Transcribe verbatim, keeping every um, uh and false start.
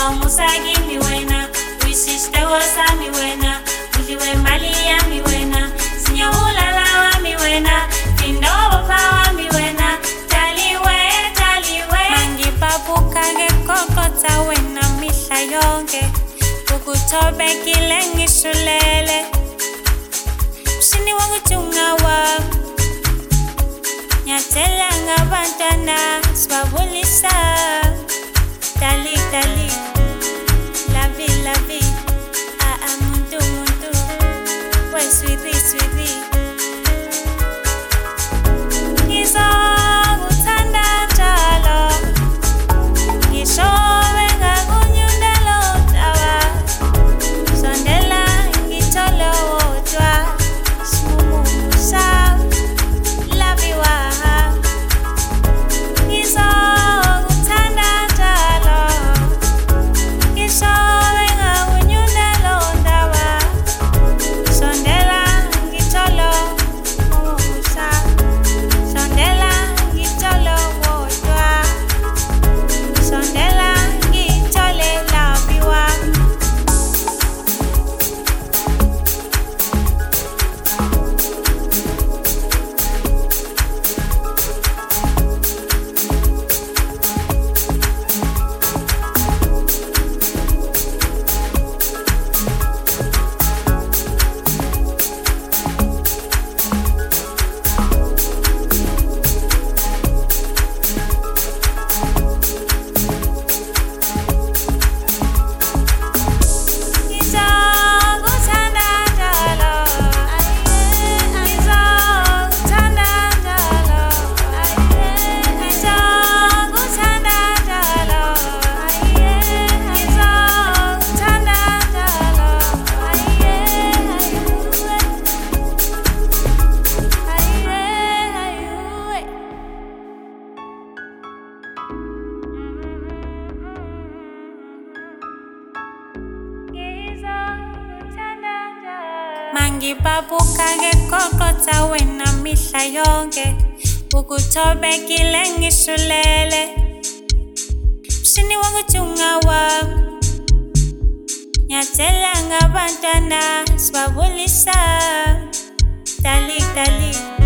musagi mi wena, uisiste wosa mi wena, ujiwe mali ya mi wena, sinya ulala mi wena, findo pawa mi wena, taliwe taliwe. Mangi babu kage kokota wena misha yonge, kukutobe kile ngishulele, mshini wangu chunga wangu, nyatela ngabantwana swabulisa. Dali, dali, la vie, la vie. Ah, ah, mundu, mundu. Ouais, sweetie, sweetie. Ngizo kuthanda njalo, ngisho bengakunyundela udaba, sondela ngithole wodwa, simumu sami, laviwa. Ngizo Mangi babu kage kokota wena misha yonge, ukutobe kile ngishulele, mshini wangu chunga wangu, nyatela ngabantwana swabulisa. Dali, dali.